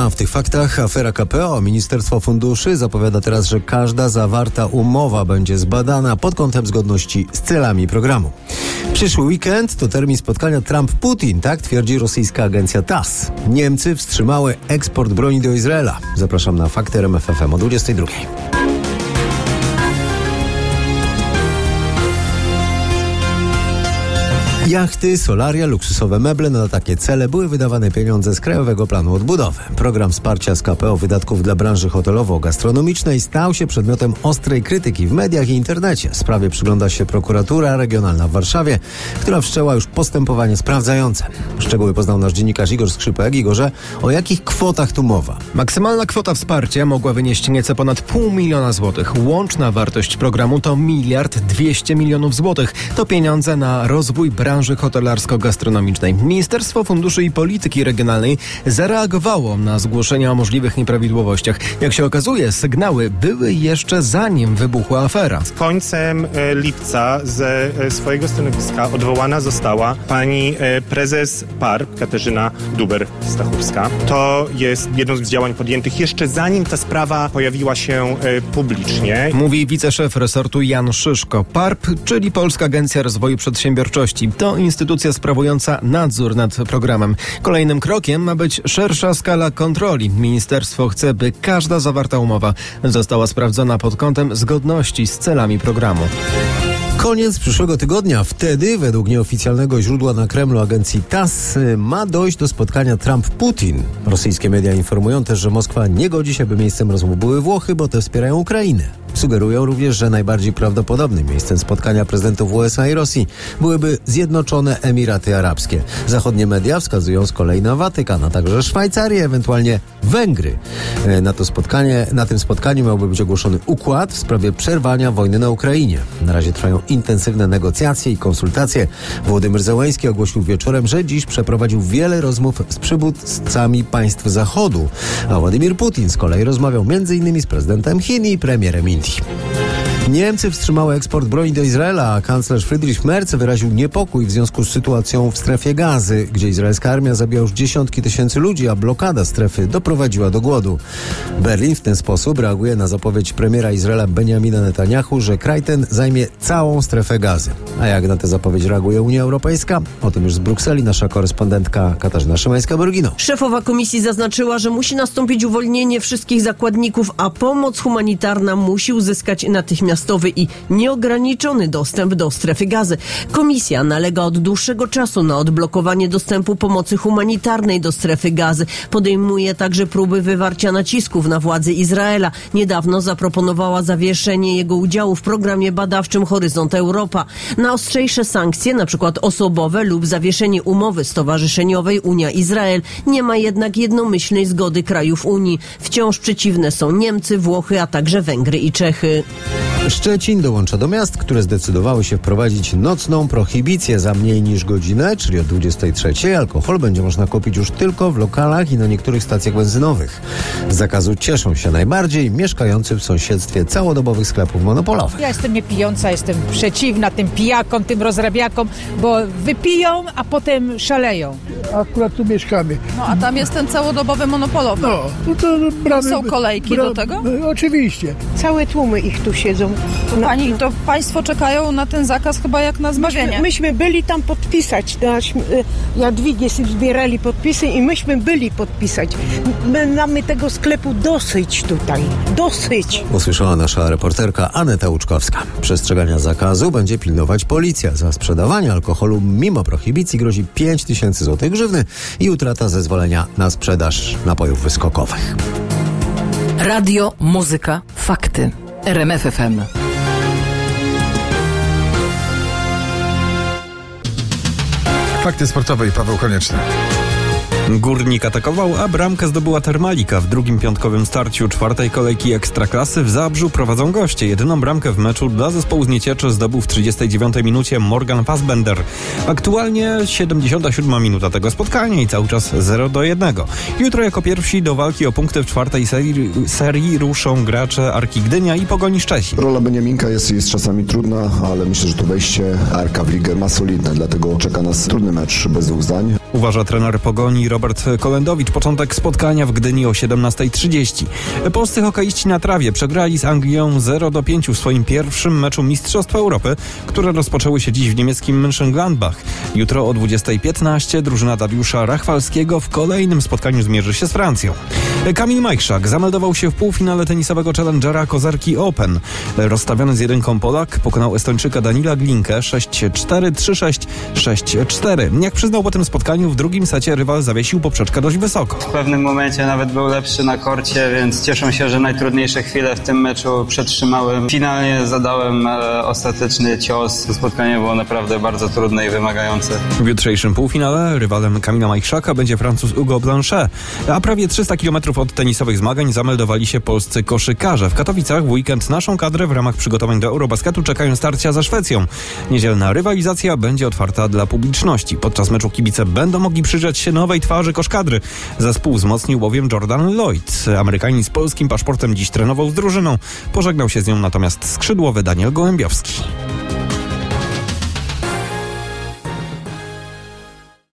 A w tych faktach afera KPO. Ministerstwo Funduszy zapowiada teraz, że każda zawarta umowa będzie zbadana pod kątem zgodności z celami programu. Przyszły weekend to termin spotkania Trump-Putin, tak twierdzi rosyjska agencja TASS. Niemcy wstrzymały eksport broni do Izraela. Zapraszam na Fakty RMF FM o 22:00. Jachty, solaria, luksusowe meble, na takie cele były wydawane pieniądze z Krajowego Planu Odbudowy. Program wsparcia z KPO wydatków dla branży hotelowo-gastronomicznej stał się przedmiotem ostrej krytyki w mediach i internecie. Sprawie przygląda się prokuratura regionalna w Warszawie, która wszczęła już postępowanie sprawdzające. Szczegóły poznał nasz dziennikarz Igor Skrzypek. Igorze, o jakich kwotach tu mowa? Maksymalna kwota wsparcia mogła wynieść nieco ponad 500 000 złotych. Łączna wartość programu to 1 200 000 000 złotych. To pieniądze na rozwój branży hotelarsko-gastronomicznej. Ministerstwo Funduszy i Polityki Regionalnej zareagowało na zgłoszenia o możliwych nieprawidłowościach. Jak się okazuje, sygnały były jeszcze zanim wybuchła afera. Z końcem lipca ze swojego stanowiska odwołana została pani prezes PARP Katarzyna Duber-Stachurska. To jest jedno z działań podjętych jeszcze zanim ta sprawa pojawiła się publicznie. Mówi wiceszef resortu Jan Szyszko. PARP, czyli Polska Agencja Rozwoju Przedsiębiorczości. To instytucja sprawująca nadzór nad programem. Kolejnym krokiem ma być szersza skala kontroli. Ministerstwo chce, by każda zawarta umowa została sprawdzona pod kątem zgodności z celami programu. Koniec przyszłego tygodnia. Wtedy, według nieoficjalnego źródła na Kremlu agencji TASS, ma dojść do spotkania Trump-Putin. Rosyjskie media informują też, że Moskwa nie godzi się, by miejscem rozmów były Włochy, bo te wspierają Ukrainę. Sugerują również, że najbardziej prawdopodobnym miejscem spotkania prezydentów USA i Rosji byłyby Zjednoczone Emiraty Arabskie. Zachodnie media wskazują z kolei na Watykan, a także Szwajcarię, ewentualnie Węgry. Na tym spotkaniu miałby być ogłoszony układ w sprawie przerwania wojny na Ukrainie. Na razie trwają intensywne negocjacje i konsultacje. Władimir Zełenski ogłosił wieczorem, że dziś przeprowadził wiele rozmów z przywódcami państw Zachodu, a Władimir Putin z kolei rozmawiał m.in. z prezydentem Chin i premierem Indii. Niemcy wstrzymały eksport broni do Izraela, a kanclerz Friedrich Merz wyraził niepokój w związku z sytuacją w strefie Gazy, gdzie izraelska armia zabija już dziesiątki tysięcy ludzi, a blokada strefy doprowadziła do głodu. Berlin w ten sposób reaguje na zapowiedź premiera Izraela Benjamina Netanyahu, że kraj ten zajmie całą strefę Gazy. A jak na tę zapowiedź reaguje Unia Europejska? O tym już z Brukseli nasza korespondentka Katarzyna Szymańska-Borgino. Szefowa komisji zaznaczyła, że musi nastąpić uwolnienie wszystkich zakładników, a pomoc humanitarna musi uzyskać natychmiastowy i nieograniczony dostęp do strefy Gazy. Komisja nalega od dłuższego czasu na odblokowanie dostępu pomocy humanitarnej do strefy Gazy. Podejmuje także próby wywarcia nacisków na władze Izraela. Niedawno zaproponowała zawieszenie jego udziału w programie badawczym Horyzont Europa. Na ostrzejsze sankcje, na przykład osobowe lub zawieszenie umowy stowarzyszeniowej Unia-Izrael, nie ma jednak jednomyślnej zgody krajów Unii. Wciąż przeciwne są Niemcy, Włochy, a także Węgry i Czechy. Szczecin dołącza do miast, które zdecydowały się wprowadzić nocną prohibicję za mniej niż godzinę, czyli o 23:00. Alkohol będzie można kupić już tylko w lokalach i na niektórych stacjach benzynowych. Z zakazu cieszą się najbardziej mieszkający w sąsiedztwie całodobowych sklepów monopolowych. Ja jestem niepijąca, jestem przeciwna tym pijakom, tym rozrabiakom, bo wypiją, a potem szaleją. Akurat tu mieszkamy. No a tam jest ten całodobowy monopolowy. No to bramy, są kolejki do tego? Oczywiście. Całe tłumy ich tu siedzą. Pani, to państwo czekają na ten zakaz chyba jak na zbawienie. Myśmy byli tam podpisać. Jadwigi zbierali podpisy i myśmy byli podpisać. My mamy tego sklepu dosyć tutaj. Dosyć. Usłyszała nasza reporterka Aneta Łuczkowska. Przestrzegania zakazu będzie pilnować policja. Za sprzedawanie alkoholu mimo prohibicji grozi 5000 zł grzywny i utrata zezwolenia na sprzedaż napojów wyskokowych. Radio, muzyka, fakty. RMF FM. Fakty sportowe i Paweł Konieczny. Górnik atakował, a bramkę zdobyła Termalika. W drugim piątkowym starciu czwartej kolejki Ekstraklasy w Zabrzu prowadzą goście. Jedyną bramkę w meczu dla zespołu z Niecieczy zdobył w 39 minucie Morgan Fassbender. Aktualnie 77 minuta tego spotkania i cały czas 0-1. Jutro jako pierwsi do walki o punkty w czwartej serii ruszą gracze Arki Gdynia i Pogoni Szczecin. Rola Beniaminka jest czasami trudna, ale myślę, że to wejście Arka w ligę ma solidne, dlatego czeka nas trudny mecz bez dwóch zdań. Uważa trener Pogoni Robert Kolendowicz. Początek spotkania w Gdyni o 17:30. Polscy hokeiści na trawie przegrali z Anglią 0-5 w swoim pierwszym meczu Mistrzostw Europy, które rozpoczęły się dziś w niemieckim Mönchengladbach. Jutro o 20:15 drużyna Dariusza Rachwalskiego w kolejnym spotkaniu zmierzy się z Francją. Kamil Majchrzak zameldował się w półfinale tenisowego Challengera Kozarki Open. Rozstawiony z jedynką Polak pokonał Estończyka Danila Glinkę 6-4, 3-6, 6-4. Jak przyznał po tym spotkaniu, w drugim secie rywal zawiesił poprzeczkę dość wysoko. W pewnym momencie nawet był lepszy na korcie, więc cieszę się, że najtrudniejsze chwile w tym meczu przetrzymałem. Finalnie zadałem ostateczny cios. To spotkanie było naprawdę bardzo trudne i wymagające. W jutrzejszym półfinale rywalem Kamila Majchrzaka będzie Francuz Hugo Blanchet, a prawie 300 km od tenisowych zmagań zameldowali się polscy koszykarze. W Katowicach w weekend naszą kadrę w ramach przygotowań do Eurobasketu czekają starcia ze Szwecją. Niedzielna rywalizacja będzie otwarta dla publiczności. Podczas meczu kibice będą mogli przyjrzeć się nowej twarzy koszkadry. Zespół wzmocnił bowiem Jordan Lloyd. Amerykanin z polskim paszportem dziś trenował z drużyną. Pożegnał się z nią natomiast skrzydłowy Daniel Gołębiowski.